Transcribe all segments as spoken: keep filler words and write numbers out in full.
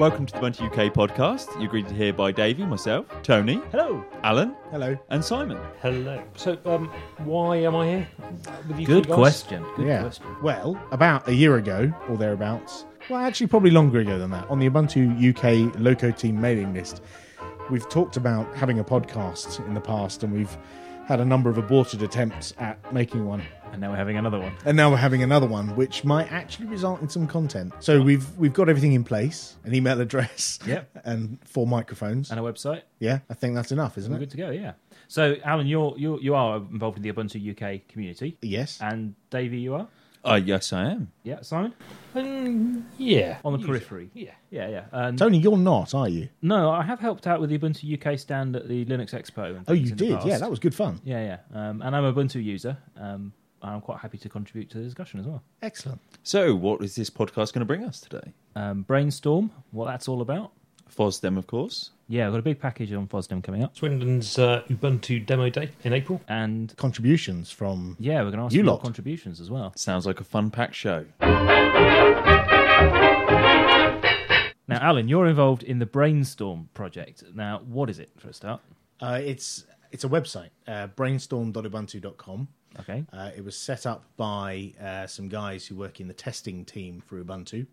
Welcome to the Ubuntu U K podcast. You're greeted here by Davey, myself, Tony, Hello. Alan, Hello. and Simon. Hello. So, um, why am I here with you Good two guys? question. Good yeah. question. Well, about a year ago, or thereabouts, well, actually probably longer ago than that, on the Ubuntu U K Loco Team mailing list, we've talked about having a podcast in the past, and we've had a number of aborted attempts at making one. And now we're having another one. And now we're having another one, which might actually result in some content. So we've we've got everything in place, an email address, Yep. and four microphones. And a website. Yeah, I think that's enough, isn't We're it? good to go, yeah. So, Alan, you're, you're, you are involved in the Ubuntu U K community. Yes. And Davey, you are? Uh, yes, I am. Yeah, Simon? Um, yeah. On the Usually. periphery. Yeah. Yeah, yeah. And Tony, you're not, are you? no, I have helped out with the Ubuntu U K stand at the Linux Expo. And Oh, things you in the did? past. Yeah, that was good fun. Yeah, yeah. Um, and I'm a Ubuntu user. Um, and I'm quite happy to contribute to the discussion as well. Excellent. So, what is this podcast going to bring us today? Um, Brainstorm, what that's all about. FOSDEM, of course. Yeah, I've got a big package on FOSDEM coming up. Swindon's uh, Ubuntu demo day in April. And Contributions from... yeah, we're going to ask You for your lot. contributions as well. Sounds like a fun-packed show. Now, Alan, you're involved in the Brainstorm project. Now, what is it, for a start? Uh, it's it's a website, uh, brainstorm dot ubuntu dot com. Okay. Uh, it was set up by uh, some guys who work in the testing team for Ubuntu,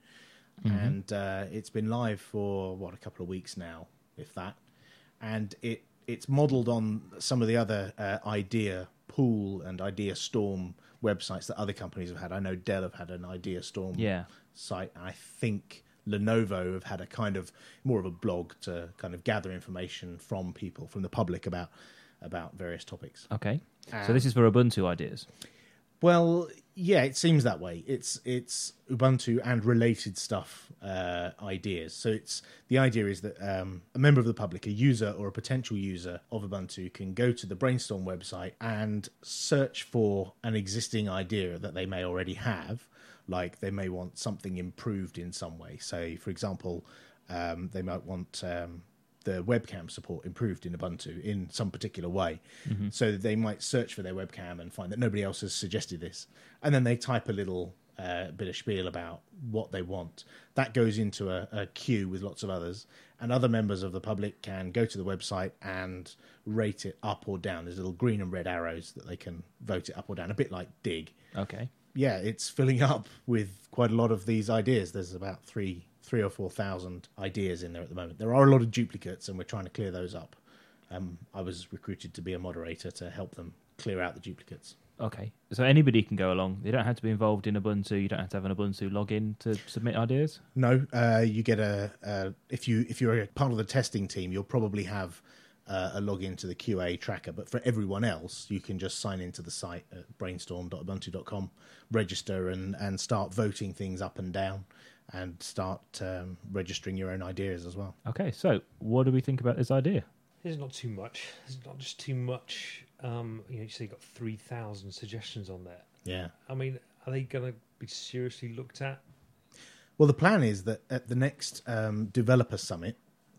and uh, it's been live for what a couple of weeks now, if that. And it it's modelled on some of the other uh, Idea Pool and Idea Storm websites that other companies have had. I know Dell have had an Idea Storm Yeah. site. I think Lenovo have had a kind of more of a blog to kind of gather information from people, from the public about about various topics. Okay. Um, so this is for Ubuntu ideas. Well, yeah, it seems that way. It's it's Ubuntu and related stuff uh, ideas. So it's the idea is that um, a member of the public, a user or a potential user of Ubuntu, can go to the Brainstorm website and search for an existing idea that they may already have. Like they may want something improved in some way. Say, for example, um, they might want um, the webcam support improved in Ubuntu in some particular way. Mm-hmm. So they might search for their webcam and find that nobody else has suggested this. And then they type a little uh, bit of spiel about what they want. That goes into a, a queue with lots of others. And other members of the public can go to the website and rate it up or down. There's little green and red arrows that they can vote it up or down, a bit like Dig. Okay. Yeah, it's filling up with quite a lot of these ideas. There's about three, three or four thousand ideas in there at the moment. There are a lot of duplicates, and we're trying to clear those up. Um, I was recruited to be a moderator to help them clear out the duplicates. Okay. So anybody can go along. You don't have to be involved in Ubuntu. You don't have to have an Ubuntu login to submit ideas. No, uh, you get a, a if you if you're a part of the testing team, you'll probably have uh, a login to the Q A tracker. But for everyone else, you can just sign into the site at brainstorm dot ubuntu dot com, register, and and start voting things up and down, and start um, registering your own ideas as well. Okay. So what do we think about this idea? There's not too much. There's not just too much. Um, you know, you say you've got three thousand suggestions on there. Yeah. I mean, are they going to be seriously looked at? Well, the plan is that at the next um, developer summit,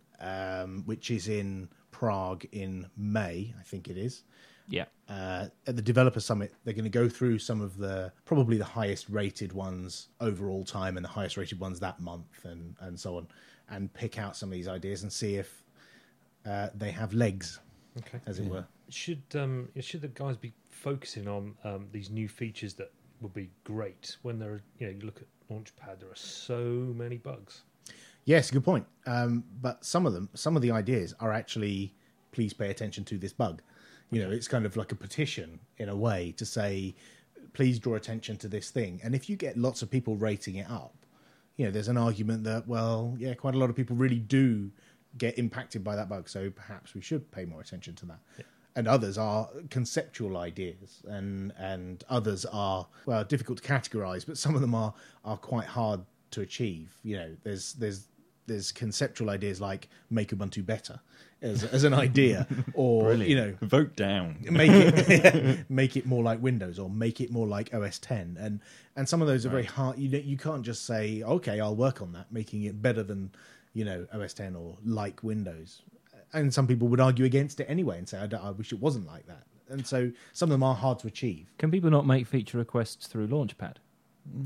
um, which is in Prague in May, I think it is. Yeah. Uh, at the developer summit, they're going to go through some of the probably the highest rated ones overall time and the highest rated ones that month, and, and so on, and pick out some of these ideas and see if uh, they have legs, Okay. as it were. Should um, should the guys be focusing on um, these new features that would be great when there are, you know, you look at Launchpad, there are so many bugs. Yes, good point. Um, but some of them, some of the ideas are actually, please pay attention to this bug. You know, it's kind of like a petition in a way to say, please draw attention to this thing. And if you get lots of people rating it up, you know, there's an argument that, well, yeah, quite a lot of people really do get impacted by that bug, so perhaps we should pay more attention to that. Yeah. And others are conceptual ideas, and and others are, well, difficult to categorize, but some of them are are quite hard to achieve. You know, there's there's there's conceptual ideas like make Ubuntu better as as an idea, or Brilliant. you know, Vote down. make it make it more like Windows, or make it more like O S ten, and and some of those are very hard. You you can't just say, okay, I'll work on that, making it better than, you know, O S ten or like Windows. And some people would argue against it anyway and say, I, don't, I wish it wasn't like that. And so some of them are hard to achieve. Can people not make feature requests through Launchpad?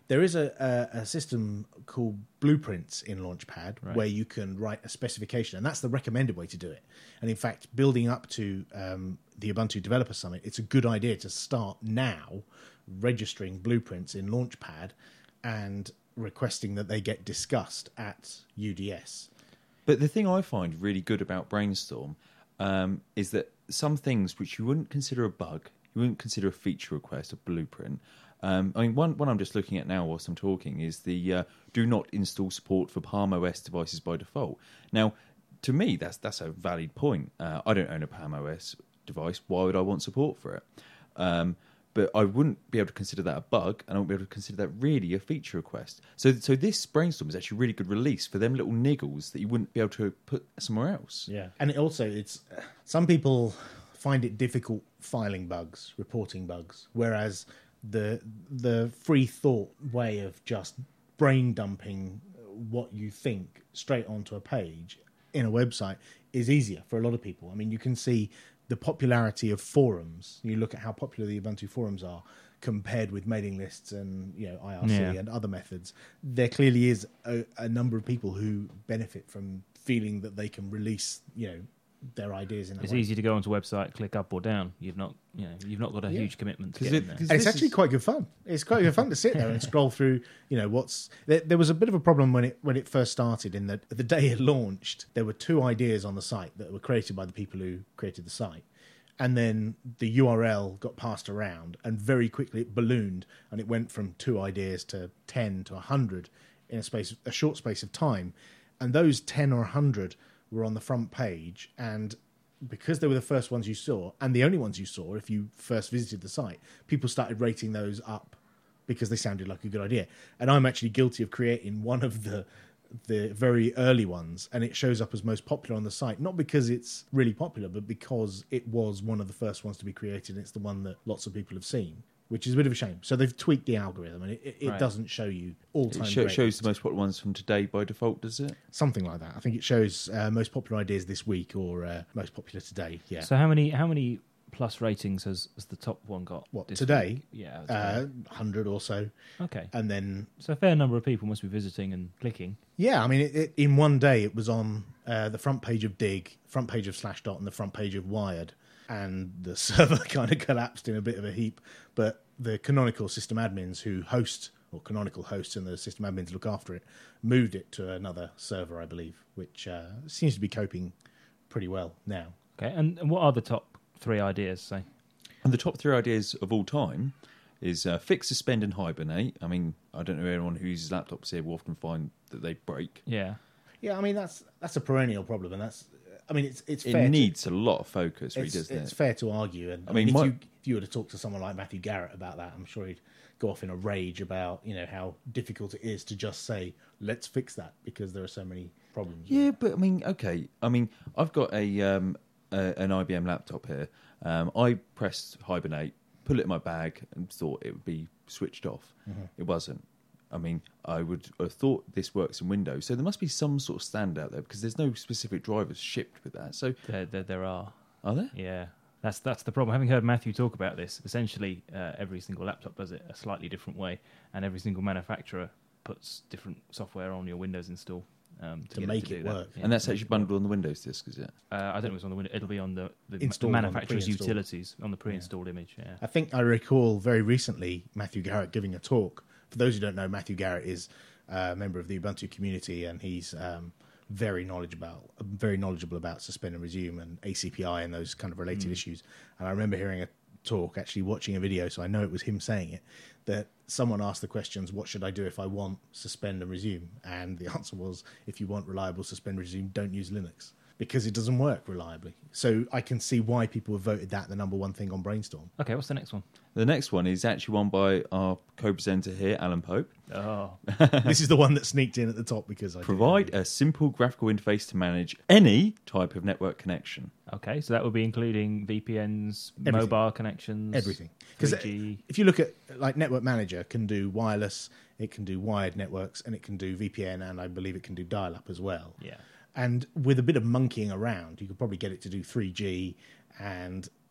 There is a, a, a system called Blueprints in Launchpad Right. where you can write a specification, and that's the recommended way to do it. And in fact, building up to um, the Ubuntu Developer Summit, it's a good idea to start now registering blueprints in Launchpad and requesting that they get discussed at U D S. But the thing I find really good about Brainstorm um, is that some things which you wouldn't consider a bug, you wouldn't consider a feature request, a blueprint. Um, I mean, one, one I'm just looking at now whilst I'm talking is the uh, do not install support for Palm O S devices by default. Now, to me, that's that's a valid point. Uh, I don't own a Palm O S device. Why would I want support for it? Um, but I wouldn't be able to consider that a bug, and I wouldn't be able to consider that really a feature request. So, so this Brainstorm is actually a really good release for them little niggles that you wouldn't be able to put somewhere else. Yeah, and it also it's some people find it difficult filing bugs, reporting bugs, whereas the the free thought way of just brain dumping what you think straight onto a page in a website is easier for a lot of people. I mean, you can see the popularity of forums. You look at how popular the Ubuntu forums are compared with mailing lists and, you know, I R C Yeah. and other methods. There clearly is a, a number of people who benefit from feeling that they can release, you know, their ideas in that It's way. easy to go onto a website, click up or down. You've not, you know, you've not got a Yeah. huge commitment to 'Cause get it- in there. 'cause And it's this actually is- quite good fun. It's quite good fun to sit there and scroll through. You know, what's there, there was a bit of a problem when it when it first started. In that the day it launched, there were two ideas on the site that were created by the people who created the site, and then the U R L got passed around, and very quickly it ballooned, and it went from two ideas to ten to a hundred in a space a short space of time, and those ten or a hundred were on the front page, and because they were the first ones you saw and the only ones you saw if you first visited the site, people started rating those up because they sounded like a good idea. And I'm actually guilty of creating one of the the very early ones, and it shows up as most popular on the site, not because it's really popular, but because it was one of the first ones to be created, and it's the one that lots of people have seen, which is a bit of a shame. So they've tweaked the algorithm, and it, it, it Right. doesn't show you all-time It sho- great shows lists. the most popular ones from today by default, does it? Something like that. I think it shows uh, most popular ideas this week or uh, most popular today. Yeah. So how many how many plus ratings has, has the top one got? What, this today? week? Yeah. uh, today. one hundred or so. okay. And then, So a fair number of people must be visiting and clicking. yeah, I mean, it, it, in one day it was on uh, the front page of Dig, front page of Slashdot, and the front page of Wired. And the server kind of collapsed in a bit of a heap. But the Canonical system admins who host, or Canonical hosts and the system admins look after it, moved it to another server, I believe, which uh, seems to be coping pretty well now. Okay. And, and what are the top three ideas? Say. And the top three ideas of all time is uh, fix, suspend, and hibernate. I mean, I don't know anyone who uses laptops here will often find that they break. Yeah. Yeah, I mean, that's that's a perennial problem, and that's, I mean, it's it's It fair. needs a lot of focus, to, really, it's, doesn't it's it? fair to argue, and I I mean, mean, if my- you if you were to talk to someone like Matthew Garrett about that, I'm sure he'd go off in a rage about, you know, how difficult it is to just say let's fix that because there are so many problems. Yeah, but I mean, okay. I mean, I've got a, um, a an I B M laptop here. Um, I pressed hibernate, put it in my bag, and thought it would be switched off. Mm-hmm. It wasn't. I mean, I would have thought this works in Windows, so there must be some sort of standard out there because there's no specific drivers shipped with that. So, There, there, there are. are there? Yeah. That's that's the problem. Having heard Matthew talk about this, essentially uh, every single laptop does it a slightly different way, and every single manufacturer puts different software on your Windows install um, to, To get make it, to it do that. work. Yeah. And that's actually bundled on the Windows disk, is it? Uh, I don't know if it's on the Windows. It'll be on the, the ma- Installed on the manufacturer's pre-installed. utilities on the pre-installed image. Yeah. I think I recall very recently Matthew Garrett giving a talk. For those who don't know, Matthew Garrett is a member of the Ubuntu community, and he's um, very knowledgeable about very knowledgeable about suspend and resume and A C P I and those kind of related issues. And I remember hearing a talk, actually watching a video, so I know it was him saying it, that someone asked the questions, what should I do if I want suspend and resume? And the answer was, if you want reliable suspend and resume, don't use Linux, because it doesn't work reliably. So I can see why people have voted that the number one thing on Brainstorm. Okay, what's the next one? The next one is actually one by our co-presenter here, Alan Pope. Oh, This is the one that sneaked in at the top because I didn't Provide know. a simple graphical interface to manage any type of network connection. okay. So that would be including V P Ns, Everything. mobile connections, everything. Because three G. if you look at like Network Manager, can do wireless, it can do wired networks, and it can do V P N, and I believe it can do dial-up as well. Yeah. And with a bit of monkeying around, you could probably get it to do three G and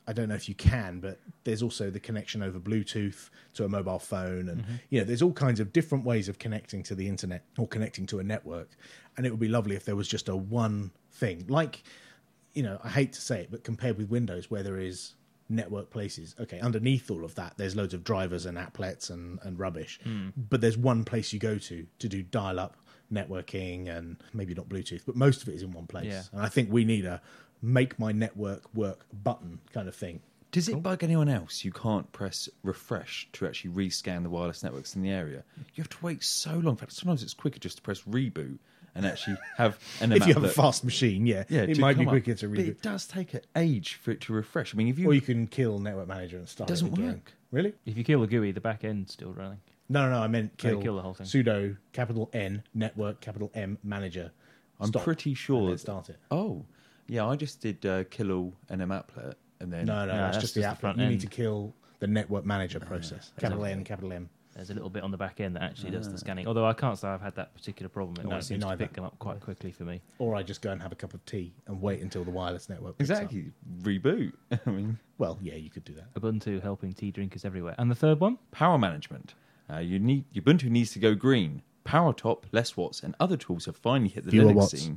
I don't know if you can, but there's also the connection over Bluetooth to a mobile phone, and Mm-hmm. you know, there's all kinds of different ways of connecting to the internet or connecting to a network. And it would be lovely if there was just a one thing, like, you know, I hate to say it, but compared with Windows, where there is network places, okay, underneath all of that, there's loads of drivers and applets and, and rubbish, Mm. but there's one place you go to to do dial-up networking and maybe not Bluetooth, but most of it is in one place. Yeah. And I think we need a make my network work button kind of thing. Does it bug anyone else? You can't press refresh to actually rescan the wireless networks in the area. You have to wait so long. In fact, sometimes it's quicker just to press reboot and actually have an If you have a that- fast machine, yeah, yeah, it to might be come up. quicker to But reboot. it does take an age for it to refresh. I mean, if you, Or you can kill Network Manager and start it doesn't it again. work. Really? If you kill the G U I, the back end's still running. No, no, no. I meant Yeah, kill, kill the whole thing. sudo capital N network capital M manager. I'm Stop, pretty and sure. then that- start it. Oh, yeah, I just did uh, kill all an applet and then No, no, No, that's, that's just the just the app. front You need end. to kill the network manager process. Capital okay. N, capital M. There's a little bit on the back end that actually does Ah. the scanning. Although I can't say I've had that particular problem. It No, always me seems to neither. pick them up quite quickly for me. Or I just go and have a cup of tea and wait until the wireless network picks up. exactly reboot. I mean, Well, yeah, you could do that. Ubuntu helping tea drinkers everywhere. And the third one? power management. Uh, you need Ubuntu needs to go green. PowerTop, Less Watts, and other tools have finally hit the Fewer Linux watts. scene.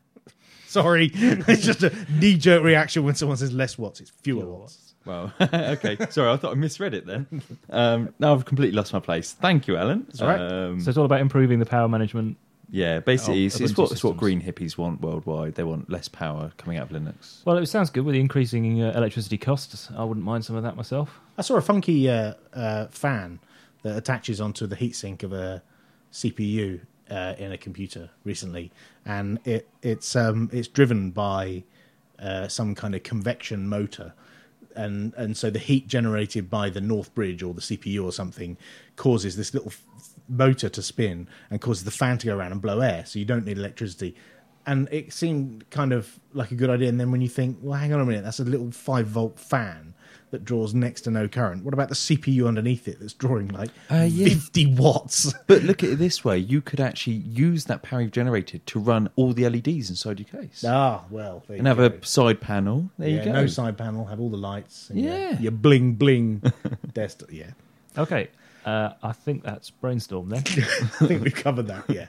Sorry, it's just a knee-jerk reaction when someone says less watts. It's fewer, Fewer watts. Well, okay. Sorry, I thought I misread it then. Um, now I've completely lost my place. Thank you, Alan. That's all right. Um, So it's all about improving the power management. yeah, basically, Oh, it's, it's Ubuntu what, it's what systems. green hippies want worldwide. They want less power coming out of Linux. Well, it sounds good with the increasing uh, electricity costs. I wouldn't mind some of that myself. I saw a funky uh, uh, fan that attaches onto the heatsink of a C P U uh, in a computer recently, and it it's um, it's driven by uh, some kind of convection motor, and and so the heat generated by the North Bridge or the C P U or something causes this little f- motor to spin and causes the fan to go around and blow air, so you don't need electricity. And it seemed kind of like a good idea, and then when you think, well, hang on a minute, that's a little five volt fan that draws next to no current. What about the C P U underneath it that's drawing like Uh, yeah. fifty watts? But look at it this way: you could actually use that power you've generated to run all the L E Ds inside your case, Ah, well, there and you have go. a side panel. There yeah, you go. no side panel, have all the lights. And Yeah. your, your bling bling desktop. Yeah, Okay, uh, I think that's brainstorm then. I think we've covered that. Yeah.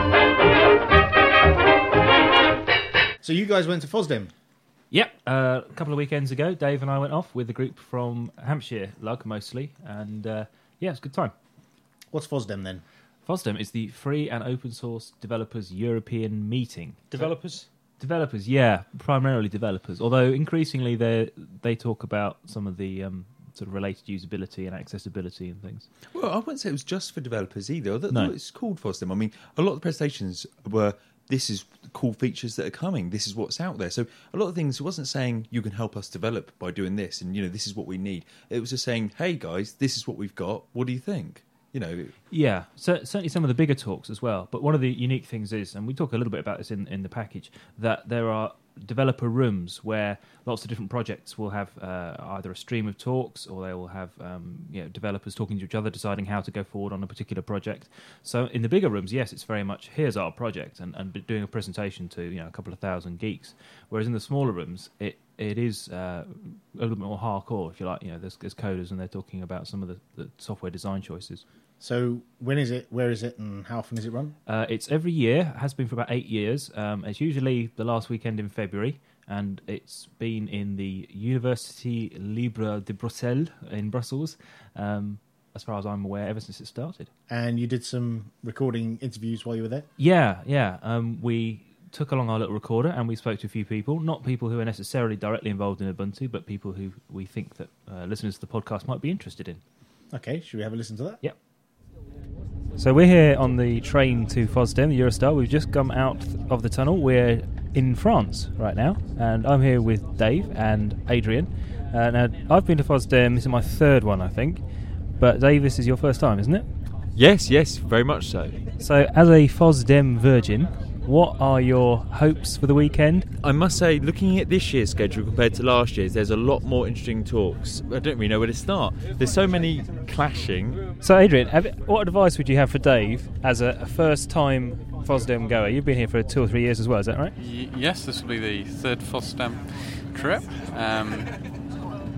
So you guys went to FOSDEM. Yep, uh, a couple of weekends ago, Dave and I went off with a group from Hampshire, Lug mostly, and uh, yeah, it's a good time. What's FOSDEM then? FOSDEM is the Free and Open Source Developers European Meeting. Developers? Developers, yeah, primarily developers. Although increasingly they they talk about some of the um, sort of related usability and accessibility and things. Well, I wouldn't say it was just for developers either. I thought No. it's called FOSDEM. I mean, a lot of the presentations were, this is the cool features that are coming, this is what's out there. So a lot of things, it wasn't saying you can help us develop by doing this and, you know, this is what we need. It was just saying, hey guys, this is what we've got. What do you think? You know, Yeah, so, certainly some of the bigger talks as well. But one of the unique things is, and we talk a little bit about this in, in the package, that there are developer rooms where lots of different projects will have uh, either a stream of talks or they will have um, you know, developers talking to each other, deciding how to go forward on a particular project. So in the bigger rooms, yes, it's very much, here's our project, and, and doing a presentation to you know a couple of thousand geeks. Whereas in the smaller rooms, it it is uh, a little bit more hardcore, if you like. You know, there's, there's coders and they're talking about some of the, the software design choices. So when is it? Where is it? And how often is it run? Uh, it's every year, has been for about eight years. Um, it's usually the last weekend in February, and it's been in the Université Libre de Bruxelles in Brussels, um, as far as I'm aware, ever since it started. And you did some recording interviews while you were there? Yeah, yeah. Um, we took along our little recorder and we spoke to a few people, not people who are necessarily directly involved in Ubuntu, but people who we think that uh, listeners to the podcast might be interested in. Okay, should we have a listen to that? Yep. So we're here on the train to FOSDEM, the Eurostar. We've just come out of the tunnel. We're in France right now, and I'm here with Dave and Adrian. Uh, now, I've been to FOSDEM. This is my third one, I think. But Dave, this is your first time, isn't it? Yes, yes, very much so. So, as a FOSDEM virgin, what are your hopes for the weekend? I must say, looking at this year's schedule compared to last year's, there's a lot more interesting talks. I don't really know where to start. There's so many clashing. So, Adrian, have, what advice would you have for Dave as a, a first-time FOSDEM goer? You've been here for two or three years as well, is that right? Y- yes, this will be the third FOSDEM trip. Um,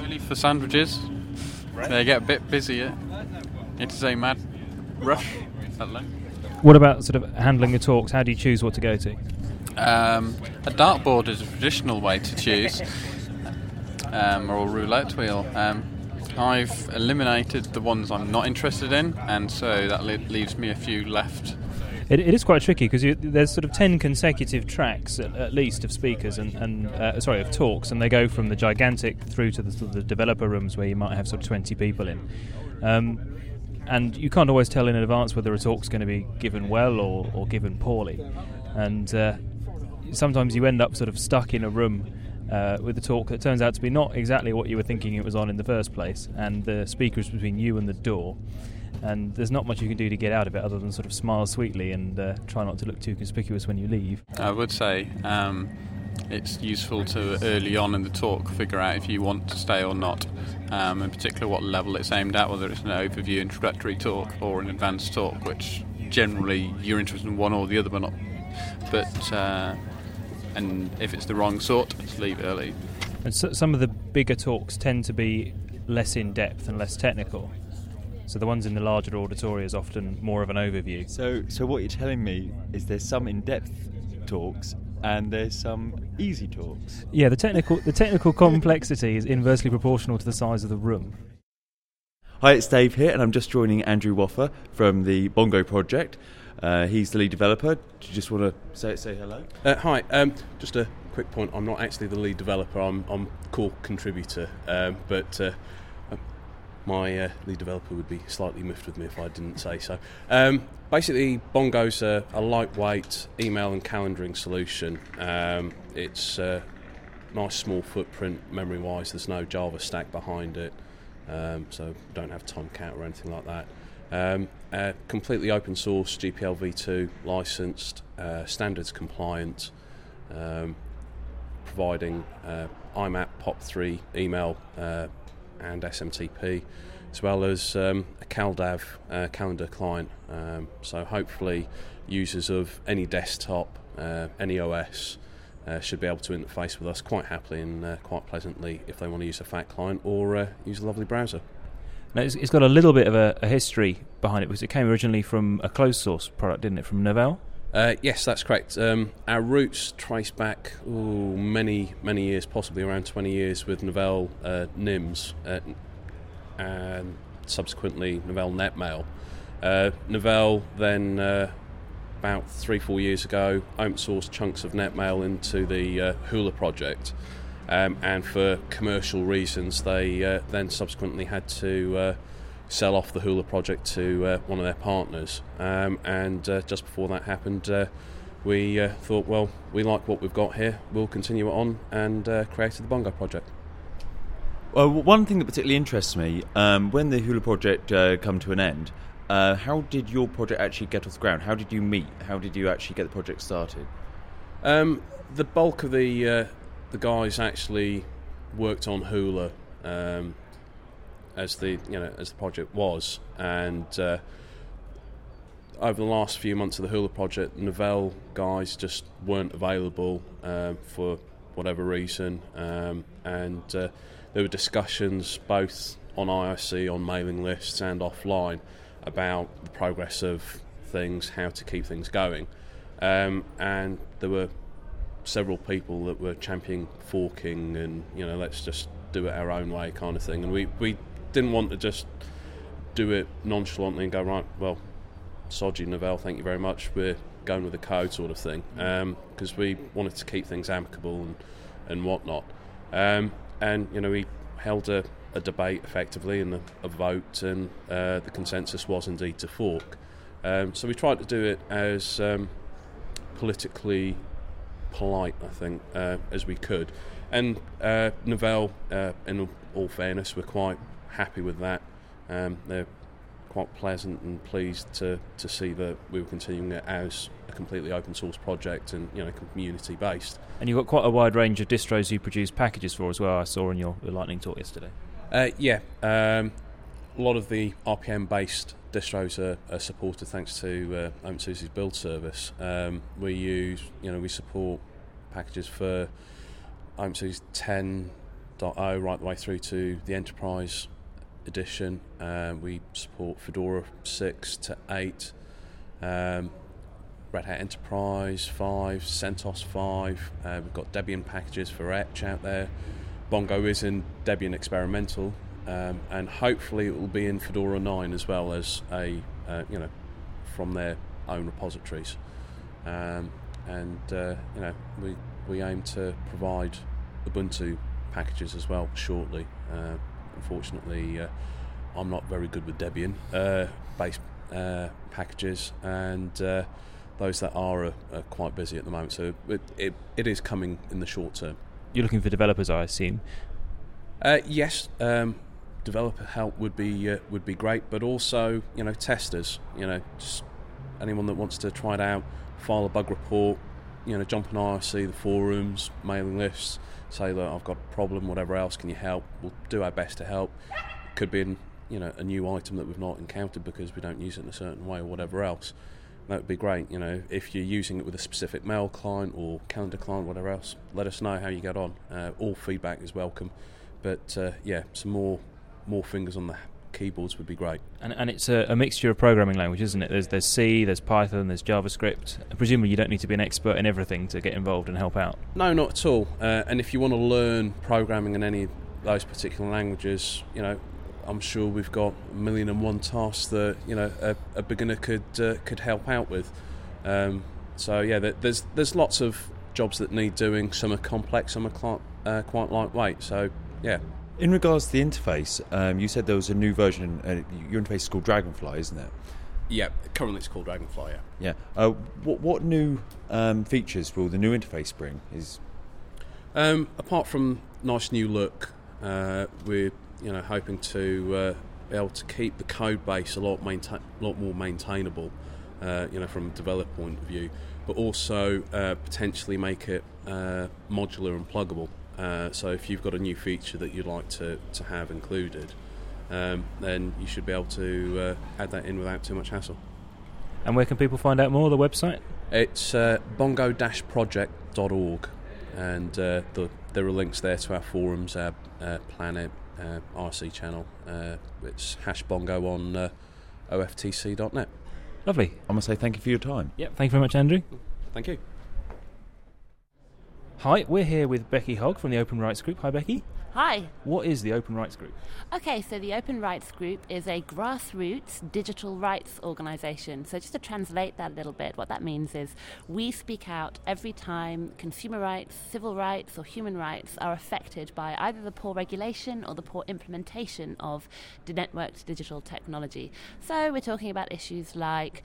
really for sandwiches. They get a bit busier. It's a mad rush. What about sort of handling the talks? How do you choose what to go to? Um, a dartboard is a traditional way to choose, um, or a roulette wheel. Um, I've eliminated the ones I'm not interested in, and so that le- leaves me a few left. It, it is quite tricky because there's sort of ten consecutive tracks at, at least of speakers and, and uh, sorry of talks, and they go from the gigantic through to the, sort of the developer rooms where you might have sort of twenty people in. Um, and you can't always tell in advance whether a talk's going to be given well or, or given poorly. And uh, sometimes you end up sort of stuck in a room uh, with a talk that turns out to be not exactly what you were thinking it was on in the first place, and the speaker is between you and the door, and there's not much you can do to get out of it other than sort of smile sweetly and uh, try not to look too conspicuous when you leave. I would say um, it's useful to early on in the talk figure out if you want to stay or not, um, in particular what level it's aimed at, whether it's an overview introductory talk or an advanced talk, which generally you're interested in one or the other, but not. But uh, and if it's the wrong sort, just leave early. And so, some of the bigger talks tend to be less in depth and less technical. So the ones in the larger auditoria is often more of an overview. So, so what you're telling me is there's some in-depth talks and there's some easy talks. Yeah, the technical the technical complexity is inversely proportional to the size of the room. Hi, it's Dave here, and I'm just joining Andrew Woffer from the Bongo project. Uh, he's the lead developer. Do you just want to say say hello? Uh, hi. Um, just a quick point. I'm not actually the lead developer. I'm I'm core contributor. Um, but uh, my uh, lead developer would be slightly miffed with me if I didn't say so. Um, basically, Bongo's a, a lightweight email and calendaring solution. Um, it's a nice small footprint memory-wise. There's no Java stack behind it, um, so we don't have Tomcat or anything like that. Um, uh, completely open source, G P L v two licensed, uh, standards compliant, um, providing uh, I M A P, P O P three, email uh, and S M T P, as well as um, a CalDAV uh, calendar client. Um, so hopefully users of any desktop, uh, any O S uh, should be able to interface with us quite happily and uh, quite pleasantly if they want to use a fat client or uh, use a lovely browser. Now, it's, it's got a little bit of a, a history behind it because it came originally from a closed source product, didn't it, from Novell? Uh, yes, that's correct. Um, our roots trace back ooh, many, many years, possibly around twenty years, with Novell uh, N I M S uh, and subsequently Novell Netmail. Uh, Novell then, uh, about three, four years ago, open sourced chunks of Netmail into the uh, Hula project. Um, and for commercial reasons, they uh, then subsequently had to uh, sell off the Hula project to uh, one of their partners. Um, and uh, just before that happened, uh, we uh, thought, well, we like what we've got here, we'll continue it on, and uh, created the Bongo project. Well, one thing that particularly interests me, um, when the Hula project uh, come to an end, uh, how did your project actually get off the ground? How did you meet? How did you actually get the project started? Um, the bulk of the... Uh, The guys actually worked on Hula um, as the you know as the project was, and uh, over the last few months of the Hula project, Novell guys just weren't available um, for whatever reason, um, and uh, there were discussions both on I R C, on mailing lists, and offline about the progress of things, how to keep things going, um, and there were several people that were championing forking and, you know, let's just do it our own way kind of thing. And we, we didn't want to just do it nonchalantly and go, right, well, sod you, Novell, thank you very much, we're going with the code sort of thing, because um, we wanted to keep things amicable and, and whatnot. Um, and, you know, we held a, a debate effectively and a, a vote, and uh, the consensus was indeed to fork. Um, so we tried to do it as um, politically polite, I think, uh, as we could, and uh, Novell, uh, in all fairness, were quite happy with that. Um, they're quite pleasant and pleased to, to see that we were continuing it as a completely open source project and, you know, community based. And you've got quite a wide range of distros you produce packages for as well, I saw in your, your Lightning talk yesterday. Uh, yeah, um, a lot of the R P M based distros are, are supported thanks to uh, OpenSUSE's build service. Um, we use, you know, we support packages for OpenSUSE ten, .oh right the way through to the Enterprise edition. Um, we support Fedora six to eight, um, Red Hat Enterprise five, CentOS five. Uh, we've got Debian packages for Etch out there. Bongo is in Debian Experimental, um, and hopefully it will be in Fedora nine as well as a uh, you know from their own repositories. Um, and uh, you know we we aim to provide Ubuntu packages as well shortly. Uh, unfortunately, uh, I'm not very good with Debian uh, based uh, packages, and uh, those that are, are are quite busy at the moment. So it, it it is coming in the short term. You're looking for developers, I assume. Uh, yes, um, developer help would be uh, would be great, but also you know testers. You know, just anyone that wants to try it out, file a bug report. You know, jump on I R C, the forums, mailing lists. Say that I've got a problem, whatever else. Can you help? We'll do our best to help. Could be in, you know a new item that we've not encountered because we don't use it in a certain way or whatever else. That would be great. You know, if you're using it with a specific mail client or calendar client, whatever else, let us know how you get on. Uh, all feedback is welcome. But uh, yeah, some more more fingers on the keyboards would be great. And, and it's a, a mixture of programming language, isn't it? There's there's C, there's Python, there's JavaScript. Presumably you don't need to be an expert in everything to get involved and help out. No, not at all. Uh, and if you want to learn programming in any of those particular languages, you know, I'm sure we've got a million and one tasks that you know a, a beginner could uh, could help out with. Um, so yeah, there's there's lots of jobs that need doing. Some are complex, some are quite, uh, quite lightweight. So yeah. In regards to the interface, um, you said there was a new version. Uh, your interface is called Dragonfly, isn't it? Yeah, currently it's called Dragonfly. Yeah. Yeah. Uh, what what new um, features will the new interface bring? Is um, apart from nice new look, uh, we're you know hoping to uh, be able to keep the code base a lot maintain, lot more maintainable. Uh, you know, from a developer point of view, but also uh, potentially make it uh, modular and pluggable. Uh, so if you've got a new feature that you'd like to, to have included, um, then you should be able to uh, add that in without too much hassle. And where can people find out more? The website? It's uh, bongo dash project dot org, and uh, the, there are links there to our forums, our uh, Planet, uh, R C channel. Uh, it's hash bongo on uh, O F T C dot net. Lovely. I must say thank you for your time. Yep. Thank you very much, Andrew. Thank you. Hi, we're here with Becky Hogg from the Open Rights Group. Hi, Becky. Hi. What is the Open Rights Group? Okay, so the Open Rights Group is a grassroots digital rights organisation. So just to translate that a little bit, what that means is we speak out every time consumer rights, civil rights or human rights are affected by either the poor regulation or the poor implementation of the networked digital technology. So we're talking about issues like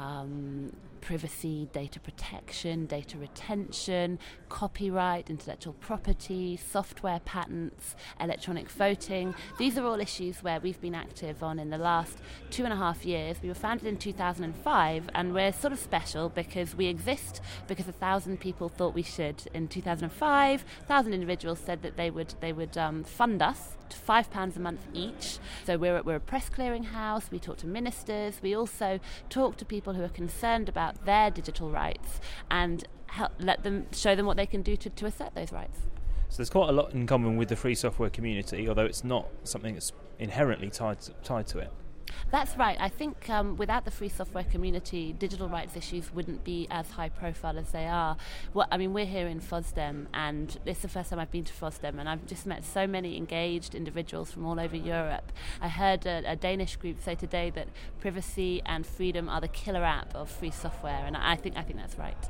um, privacy, data protection, data retention, copyright, intellectual property, software patents, electronic voting. These are all issues where we've been active on in the last two and a half years. We were founded in two thousand five, and we're sort of special because we exist because a thousand people thought we should in two thousand five. A thousand individuals said that they would they would um, fund us to five pounds a month each. So we're we're a press clearinghouse. We talk to ministers. We also talk to people who are concerned about their digital rights and help let them show them what they can do to, to assert those rights. So there's quite a lot in common with the free software community, although it's not something that's inherently tied to, tied to it. That's right. I think um, without the free software community, digital rights issues wouldn't be as high profile as they are. Well, I mean, we're here in FOSDEM, and it's the first time I've been to FOSDEM, and I've just met so many engaged individuals from all over Europe. I heard a, a Danish group say today that privacy and freedom are the killer app of free software, and I think I think that's right.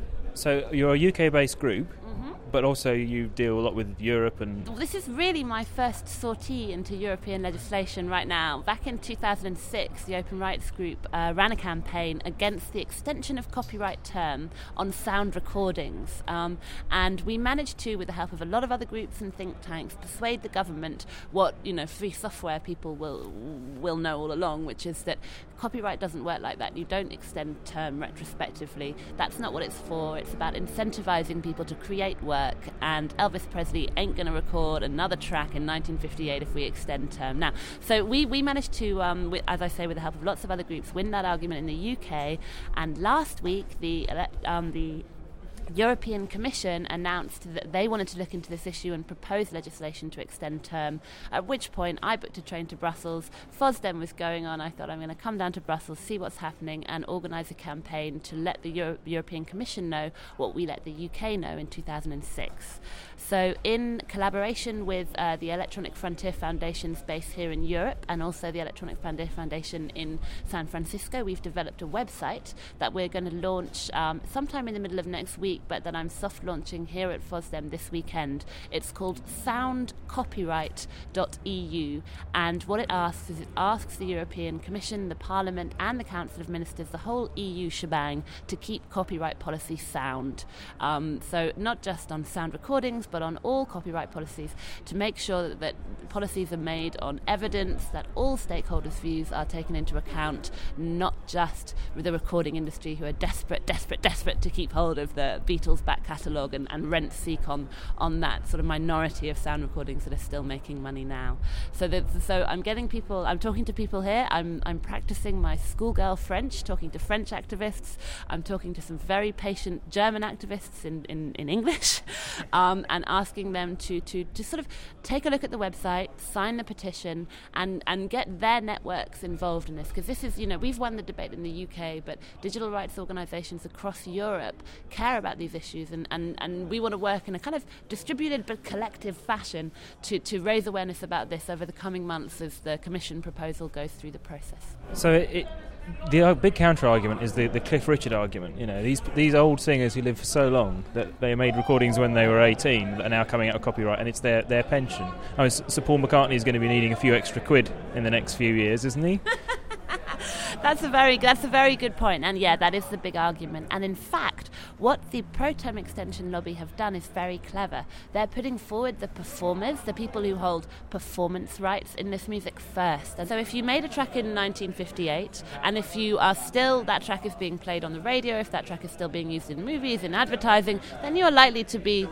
So you're a U K-based group, mm-hmm. but also you deal a lot with Europe and... Well, this is really my first sortie into European legislation right now. Back in two thousand six, the Open Rights Group uh, ran a campaign against the extension of copyright term on sound recordings. Um, and we managed to, with the help of a lot of other groups and think tanks, persuade the government what, you know, free software people will will know all along, which is that copyright doesn't work like that. You don't extend term retrospectively. That's not what it's for. It's about incentivizing people to create work, and Elvis Presley ain't going to record another track in nineteen fifty-eight if we extend term. Now, so we, we managed to, um, with, as I say, with the help of lots of other groups, win that argument in the U K, and last week the um, the European Commission announced that they wanted to look into this issue and propose legislation to extend term, at which point I booked a train to Brussels. FOSDEM was going on. I thought I'm going to come down to Brussels, see what's happening, and organise a campaign to let the Euro- European Commission know what we let the U K know in two thousand six. So in collaboration with uh, the Electronic Frontier Foundation's base here in Europe and also the Electronic Frontier Foundation in San Francisco, we've developed a website that we're going to launch um, sometime in the middle of next week, but that I'm soft launching here at FOSDEM this weekend. It's called sound copyright dot e u, and what it asks is it asks the European Commission, the Parliament and the Council of Ministers, the whole E U shebang, to keep copyright policy sound. Um, so not just on sound recordings, but on all copyright policies, to make sure that, that policies are made on evidence, that all stakeholders' views are taken into account, not just the recording industry who are desperate, desperate, desperate to keep hold of the Beatles back catalogue and, and rent seek on, on that sort of minority of sound recordings that are still making money now. So that, so I'm getting people, I'm talking to people here, I'm, I'm practicing my schoolgirl French, talking to French activists, I'm talking to some very patient German activists in, in, in English, um, and asking them to, to, to sort of take a look at the website, sign the petition, and, and get their networks involved in this. Because this is, you know, we've won the debate in the U K, but digital rights organisations across Europe care about these issues, and, and, and we want to work in a kind of distributed but collective fashion to, to raise awareness about this over the coming months as the Commission proposal goes through the process. So it, it the uh, big counter-argument is the, the Cliff Richard argument. You know, these these old singers who lived for so long that they made recordings when they were eighteen that are now coming out of copyright, and it's their, their pension. I mean, Sir Paul McCartney is going to be needing a few extra quid in the next few years, isn't he? That's a very that's a very good point, and yeah, that is the big argument. And in fact, what the pro-term extension lobby have done is very clever. They're putting forward the performers, the people who hold performance rights in this music first. And so if you made a track in nineteen fifty-eight, and if you are still, that track is being played on the radio, if that track is still being used in movies, in advertising, then you're likely to be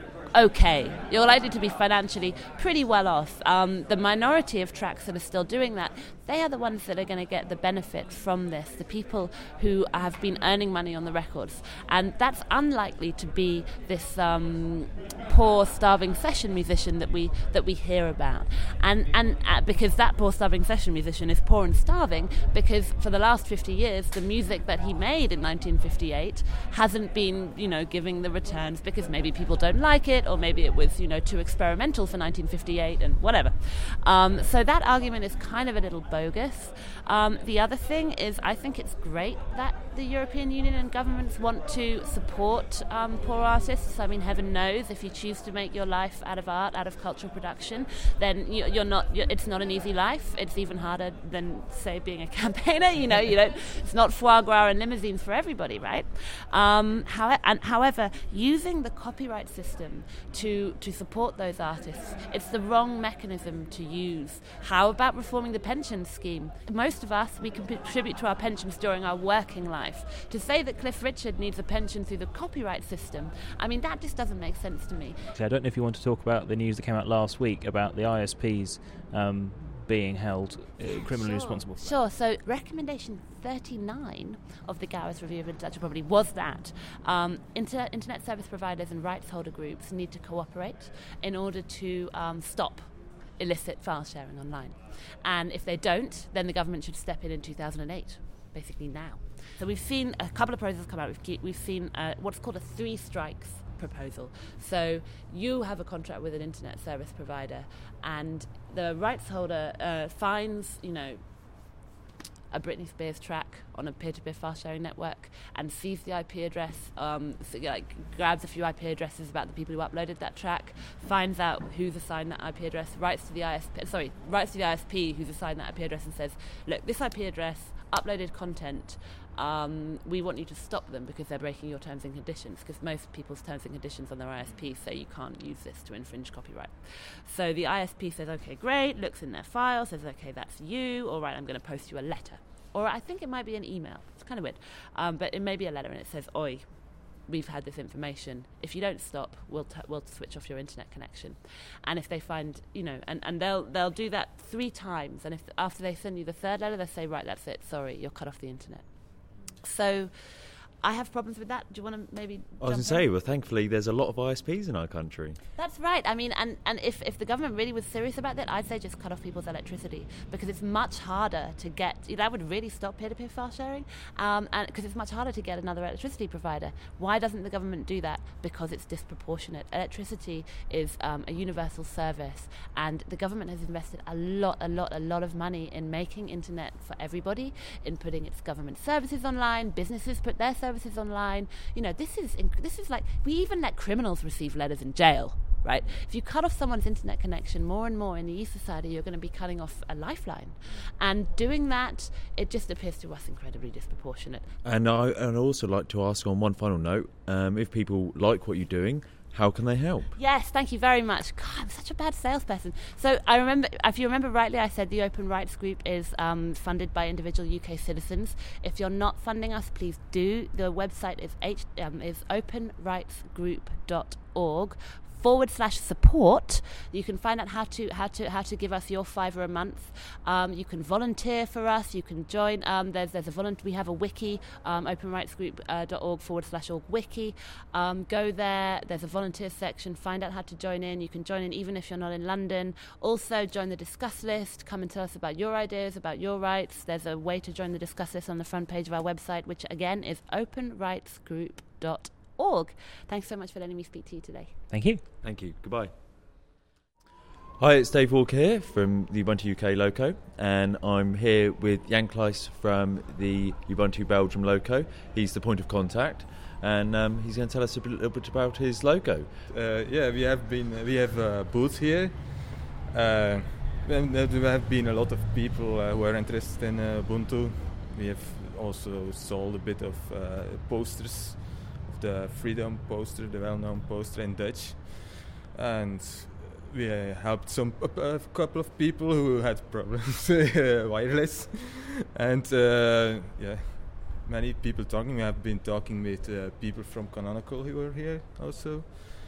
okay. You're likely to be financially pretty well off. Um, the minority of tracks that are still doing that, they are the ones that are going to get the benefit from this, the people who have been earning money on the records. And that's unlikely to be this um, poor, starving session musician that we that we hear about. And, and uh, because that poor, starving session musician is poor and starving because for the last fifty years, the music that he made in nineteen fifty-eight hasn't been, you know, giving the returns because maybe people don't like it, or maybe it was, you know, too experimental for nineteen fifty-eight and whatever. Um, so that argument is kind of a little bogus. Um, the other thing is, I think it's great that the European Union and governments want to support um, poor artists. I mean, heaven knows, if you choose to make your life out of art, out of cultural production, then you, you're not. You're, it's not an easy life. It's even harder than, say, being a campaigner. You know, you don't. It's not foie gras and limousines for everybody, right? Um, how, and however, using the copyright system to to support those artists, it's the wrong mechanism to use. How about reforming the pension scheme? Most of us, we contribute to our pensions during our working life. To say that Cliff Richard needs a pension through the copyright system, I mean, that just doesn't make sense to me. I don't know if you want to talk about the news that came out last week about the I S Ps um, being held uh, criminally sure. responsible for that. Sure, so recommendation thirty-nine of the Gowers Review of Intellectual Property was that um, inter- internet service providers and rights holder groups need to cooperate in order to um, stop illicit file sharing online. And if they don't, then the government should step in in two thousand eight, basically now. So we've seen a couple of proposals come out. We've, we've seen uh, what's called a three strikes proposal. So you have a contract with an internet service provider, and the rights holder uh, finds, you know, a Britney Spears track on a peer-to-peer file sharing network and sees the I P address, um, so, like, grabs a few I P addresses about the people who uploaded that track, finds out who's assigned that I P address, writes to the I S P, sorry, writes to the I S P who's assigned that I P address and says, look, this I P address uploaded content, um, we want you to stop them because they're breaking your terms and conditions, because most people's terms and conditions on their I S P say you can't use this to infringe copyright. So the I S P says, okay, great, looks in their file, says, okay, that's you, all right, I'm going to post you a letter. Or I think it might be an email. It's kind of weird. Um, but it may be a letter and it says, oi, we've had this information. If you don't stop, we'll t- we'll switch off your internet connection. And if they find, you know, and, and they'll they'll do that three times. And if after they send you the third letter, they'll say, right, that's it. Sorry, you're cut off the internet. So I have problems with that. Do you want to maybe? I was jump going to in? say, well, thankfully, there's a lot of I S Ps in our country. That's right. I mean, and, and if, if the government really was serious about that, I'd say just cut off people's electricity, because it's much harder to get. That would really stop peer-to-peer file sharing, um, and because it's much harder to get another electricity provider. Why doesn't the government do that? Because it's disproportionate. Electricity is um, a universal service, and the government has invested a lot, a lot, a lot of money in making internet for everybody, in putting its government services online. Businesses put their services online. You know, this is inc- this is like, we even let criminals receive letters in jail. Right? If you cut off someone's internet connection more and more in the East Society, you're going to be cutting off a lifeline. And doing that, it just appears to us incredibly disproportionate. And I and also like to ask on one final note, um, if people like what you're doing, how can they help? Yes, thank you very much. God, I'm such a bad salesperson. So I remember, if you remember rightly, I said the Open Rights Group is um, funded by individual U K citizens. If you're not funding us, please do. The website is h um, is open rights group dot org forward slash support. You can find out how to how to how to give us your fiver a month. Um, you can volunteer for us. You can join. Um, there's there's a volunteer. We have a wiki, um, open rights group dot org forward slash org wiki. Um, go there. There's a volunteer section. Find out how to join in. You can join in even if you're not in London. Also join the discuss list. Come and tell us about your ideas, about your rights. There's a way to join the discuss list on the front page of our website, which again is open rights group dot org. Thanks so much for letting me speak to you today. Thank you. Thank you. Goodbye. Hi, it's Dave Walker here from the Ubuntu U K Loco, and I'm here with Jan Kleijs from the Ubuntu Belgium Loco. He's the point of contact, and um, he's going to tell us a bit, little bit about his logo. Uh, yeah, we have been we have a booth here. Uh, and there have been a lot of people uh, who are interested in uh, Ubuntu. We have also sold a bit of uh, posters. The Freedom poster, the well-known poster in Dutch, and we uh, helped some a, a couple of people who had problems uh, wireless, and uh, yeah, many people talking. We have been talking with uh, people from Canonical who were here also.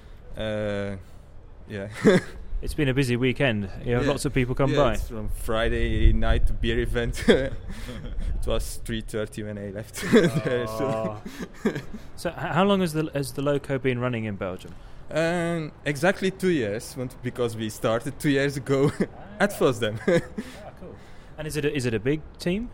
Uh, yeah. It's been a busy weekend. You know, yeah. Lots of people come yeah, by. It's from Friday night beer event. It was three thirty when I left. there, so So, h- how long has the has the Loco been running in Belgium? Um, exactly two years, because we started two years ago at FOSDEM. Ah, cool. And is it a, is it a big team?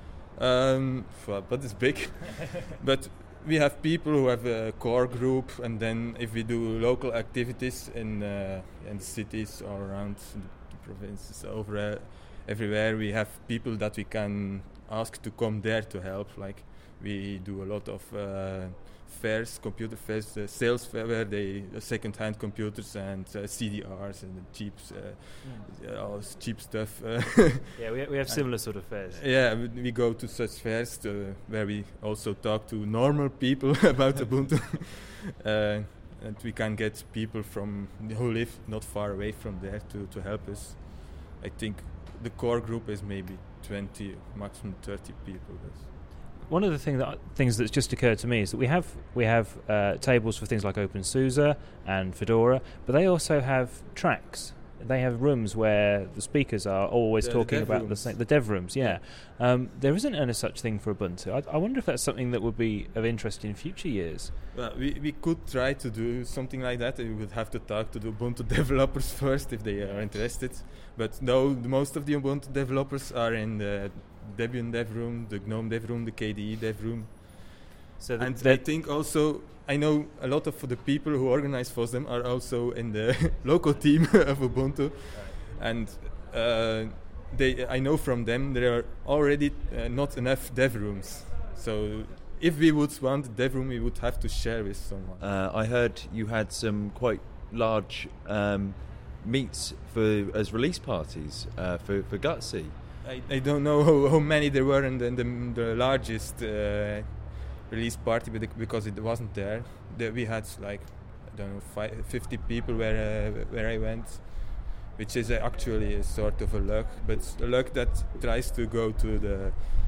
um, well, but it's big. But we have people who have a core group, and then if we do local activities in uh, in the cities or around the provinces, over uh, everywhere, we have people that we can ask to come there to help. Like we do a lot of uh, fairs, computer fairs, uh, sales fair where they uh, second-hand computers and uh, C D Rs and cheap, uh, mm. uh, all this cheap stuff. Uh, yeah, we we have similar sort of fairs. Yeah, we, we go to such fairs to, where we also talk to normal people about Ubuntu, uh, and we can get people from who live not far away from there to, to help us. I think the core group is maybe twenty, maximum thirty people. One of the thing that things that's just occurred to me is that we have we have uh, tables for things like OpenSUSE and Fedora, but they also have tracks. They have rooms where the speakers are always the, talking the about rooms. the same, the dev rooms. Yeah, um, there isn't any such thing for Ubuntu. I, I wonder if that's something that would be of interest in future years. Well, we we could try to do something like that. We would have to talk to the Ubuntu developers first if they are interested. But no, the most of the Ubuntu developers are in the Debian dev room, the GNOME dev room, the K D E dev room. So and I think also, I know a lot of the people who organize FOSDEM are also in the local team of Ubuntu. And uh, they, I know from them there are already uh, not enough dev rooms. So if we would want a dev room, we would have to share with someone. Uh, I heard you had some quite large um, meets for as release parties uh, for, for Gutsy. I, I don't know how, how many there were in the, in the, the largest uh, release party, but it, because it wasn't there. The, we had like I don't know five, fifty people where uh, where I went, which is uh, actually a sort of a luck, but a luck that tries to go to the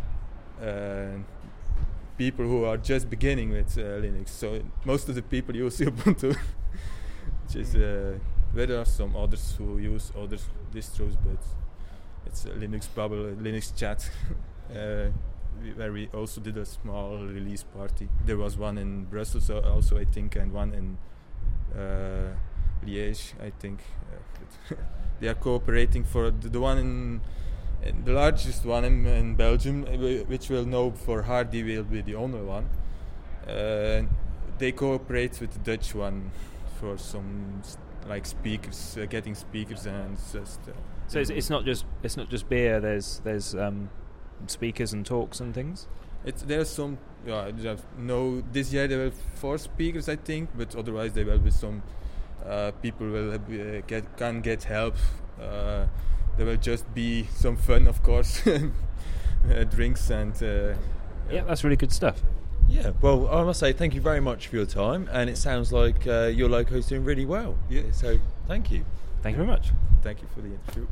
uh, people who are just beginning with uh, Linux. So most of the people use Ubuntu, which is uh, there are some others who use other distros, but it's a Linux bubble, a Linux chat. uh, we, where we also did a small release party. There was one in Brussels uh, also, I think, and one in uh, Liège, I think. Uh, they are cooperating for the, the one in, in the largest one in, in Belgium, uh, which will know for Hardy will be the only one. Uh, they cooperate with the Dutch one for some like speakers, uh, getting speakers and just. Uh, So it's, it's not just it's not just beer. There's there's um, speakers and talks and things. It's there's some yeah there's no this year there were four speakers I think, but otherwise there will be some uh, people will uh, get can get help. Uh, there will just be some fun, of course, uh, drinks and uh, Yeah. yeah, that's really good stuff. Yeah, well, I must say thank you very much for your time, and it sounds like uh, your loco's doing really well. Yeah. So thank you. Thank you very much. Thank you for the interview.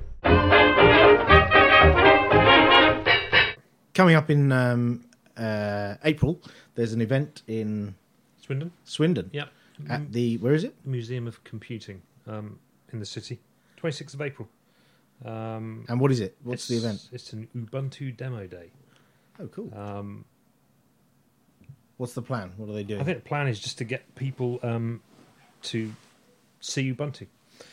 Coming up in um, uh, April, there's an event in Swindon. Swindon. Yeah. At the where is it? Museum of Computing um, in the city. twenty-sixth of April. Um, And what is it? What's the it's- event? It's an Ubuntu demo day. Oh, cool. Um, What's the plan? What are they doing? I think the plan is just to get people um, to see Ubuntu.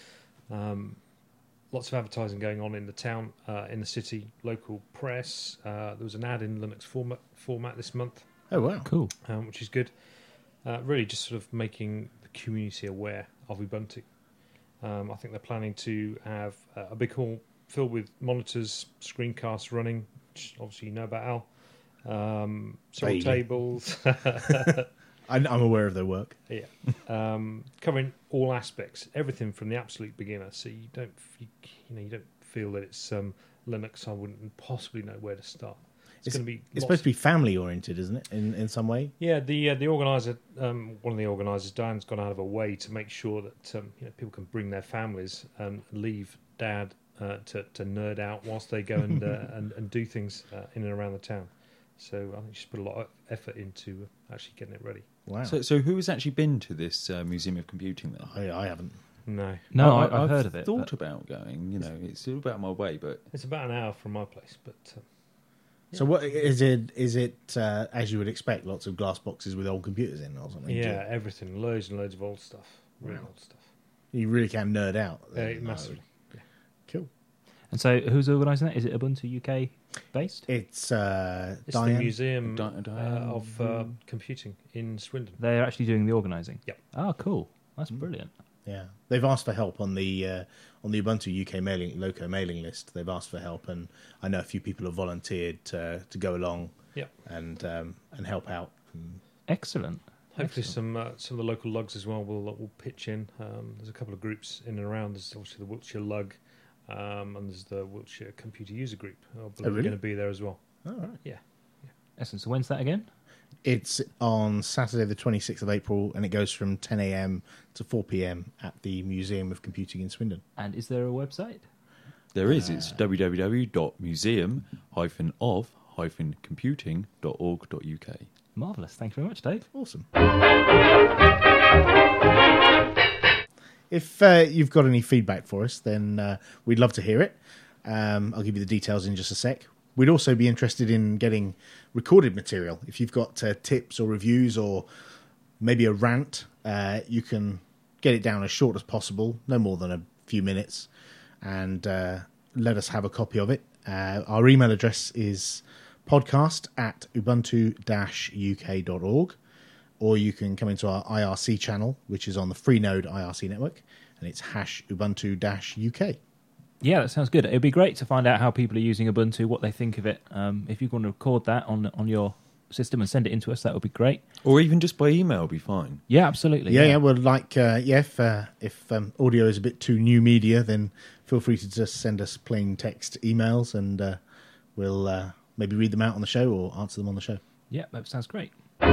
Um, lots of advertising going on in the town, uh, in the city, local press. Uh, there was an ad in Linux format, format this month, Oh, wow. Cool. um, which is good. Uh, really just sort of making the community aware of Ubuntu. Um, I think they're planning to have uh, a big hall filled with monitors, screencasts running, which obviously you know about Al. Um, several Vaguely. tables. I- I'm aware of their work. Yeah, um, covering all aspects, everything from the absolute beginner. So you don't, you, you know, you don't feel that it's um, Linux. I wouldn't possibly know where to start. It's, going to be. It's lots- supposed to be family oriented, isn't it? In in some way. Yeah, the uh, the organizer, um, one of the organisers, Diane's gone out of her way to make sure that um, you know people can bring their families and leave Dad uh, to to nerd out whilst they go and uh, and, and do things uh, in and around the town. So I think she's put a lot of effort into actually getting it ready. Wow. So, so who has actually been to this uh, Museum of Computing then? I, I haven't. No, No, I, I, I've heard of it. Thought but- about going. You know, it's all about my way, but it's about an hour from my place, but. Uh, So what is it? Is it uh, as you would expect? Lots of glass boxes with old computers in, or something? Yeah, everything. Loads and loads of old stuff. Really Wow. old stuff. You really can nerd out. Uh, then, massively. Cool. And so, who's organising that? Is it Ubuntu U K based? It's uh, It's Diane. the Museum Di- uh, Diane- of uh, Computing in Swindon. They're actually doing the organising. Yep. Oh, cool. That's brilliant. Yeah, they've asked for help on the uh, on the Ubuntu U K mailing loco mailing list. They've asked for help, and I know a few people have volunteered to to go along Yep. and um, and help out. And Excellent. Hopefully, some uh, some of the local lugs as well will will pitch in. Um, there's a couple of groups in and around. There's obviously the Wiltshire Lug, um, and there's the Wiltshire Computer User Group. I believe really? are going to be there as well. all right. Excellent. So when's that again? It's on Saturday, the twenty-sixth of April, and it goes from ten a.m. to four p.m. at the Museum of Computing in Swindon. And is there a website? there is. It's w w w dot museum dash of dash computing dot org dot u k. Marvellous. Thank you very much, Dave. Awesome. If uh, you've got any feedback for us, then uh, we'd love to hear it. Um, I'll give you the details in just a sec. We'd also be interested in getting recorded material. If you've got uh, tips or reviews or maybe a rant, uh, you can get it down as short as possible, no more than a few minutes, and uh, let us have a copy of it. Uh, our email address is podcast at ubuntu dash u k dot org, or you can come into our I R C channel, which is on the Freenode I R C network, and it's hash ubuntu dash u k. Yeah, that sounds good. It'd be great to find out how people are using Ubuntu, what they think of it. Um, if you want to record that on on your system and send it in to us, that would be great. Or even just by email would be fine. Yeah, absolutely. Yeah, yeah. Well, like, uh, yeah, if, uh, if um, audio is a bit too new media, then feel free to just send us plain text emails, and uh, we'll uh, maybe read them out on the show or answer them on the show. Yeah, that sounds great.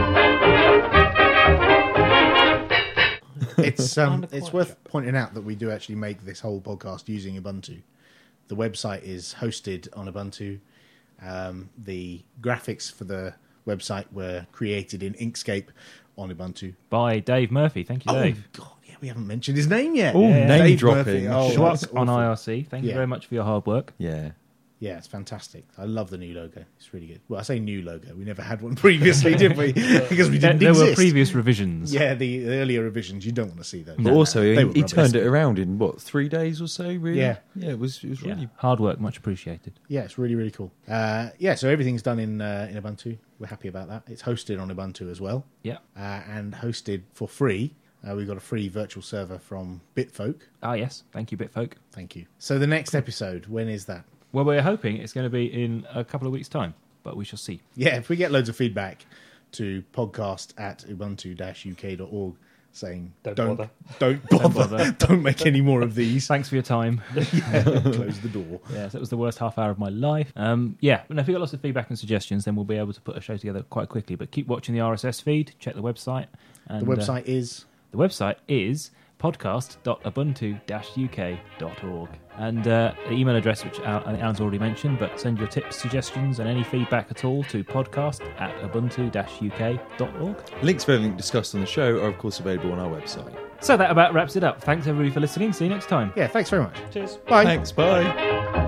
It's um, Kinda it's quite worth sure. pointing out that we do actually make this whole podcast using Ubuntu. The website is hosted on Ubuntu. Um, the graphics for the website were created in Inkscape on Ubuntu. By Dave Murphy. Thank you, Oh Dave. God, yeah, we haven't mentioned his name yet. Oh, Yeah. name Dave dropping. Murphy. Oh, Schwartz that's on awful. I R C. Thank you Yeah. very much for your hard work. Yeah. Yeah, it's fantastic. I love the new logo. It's really good. Well, I say new logo. We never had one previously, did we? Because we didn't there, there exist. were previous revisions. Yeah, the, the earlier revisions. You don't want to see those. But also, They he, were he rubbish. turned it around in what three days or so. Really? Yeah. yeah. It was. It was Yeah. really. Hard work, much appreciated. Yeah, it's really, really cool. Uh, yeah, so everything's done in uh, in Ubuntu. We're happy about that. It's hosted on Ubuntu as well. Yeah. Uh, and hosted for free. Uh, we got a free virtual server from Bitfolk. Ah, yes. Thank you, Bitfolk. Thank you. So the next episode, when is that? Well, we're hoping it's going to be in a couple of weeks' time, but we shall see. Yeah, if we get loads of feedback to podcast at ubuntu dash u k dot org saying Don't don't bother. don't bother, Don't bother. don't make any more of these. Thanks for your time. Yeah, close the door. Yes, that was the worst half hour of my life. Um, yeah, but if you've got lots of feedback and suggestions, then we'll be able to put a show together quite quickly. But keep watching the R S S feed, check the website. And, The website uh, is the website is podcast dot ubuntu dash u k dot org. And uh, the email address, which Al- Alan's already mentioned, but send your tips, suggestions, and any feedback at all to podcast at ubuntu dash u k dot org. Links for everything discussed on the show are, of course, available on our website. So that about wraps it up. Thanks everybody for listening. See you next time. yeah. Thanks very much. Cheers. Bye. Thanks. Bye.